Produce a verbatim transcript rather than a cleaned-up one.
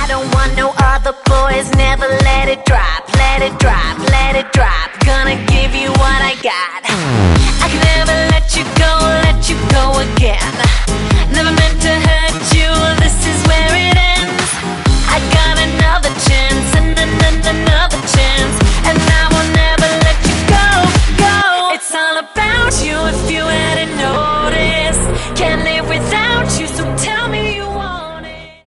I don't want no other boys, never let it drop, let it drop, let it drop. Gonna give you what I got. I can never let you go, let you go again. Never meant to hurt you, this is where it ends. I got another chance, and another chance, and I will never let you go, go. It's all about you if you hadn't noticed. Can't